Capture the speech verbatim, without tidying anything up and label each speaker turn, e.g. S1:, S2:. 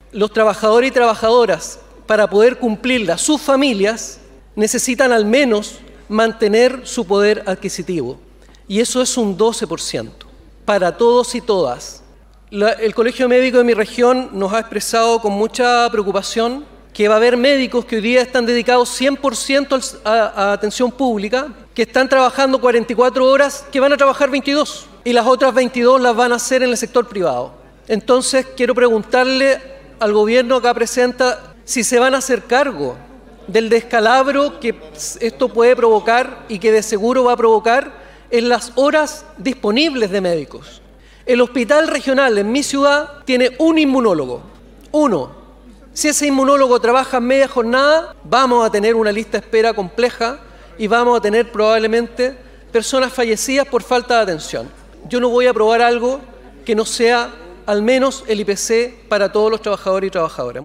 S1: los trabajadores y trabajadoras, para poder cumplirla, sus familias, necesitan al menos mantener su poder adquisitivo. Y eso es un doce por ciento para todos y todas. La, el Colegio Médico de mi región nos ha expresado con mucha preocupación que va a haber médicos que hoy día están dedicados cien por ciento a, a atención pública, que están trabajando cuarenta y cuatro horas, que van a trabajar veintidós y las otras veintidós las van a hacer en el sector privado. Entonces quiero preguntarle al gobierno acá presente si se van a hacer cargo del descalabro que esto puede provocar y que de seguro va a provocar en las horas disponibles de médicos. El hospital regional en mi ciudad tiene un inmunólogo, uno. Si ese inmunólogo trabaja media jornada, vamos a tener una lista de espera compleja y vamos a tener probablemente personas fallecidas por falta de atención. Yo no voy a aprobar algo que no sea al menos el I P C para todos los trabajadores y trabajadoras.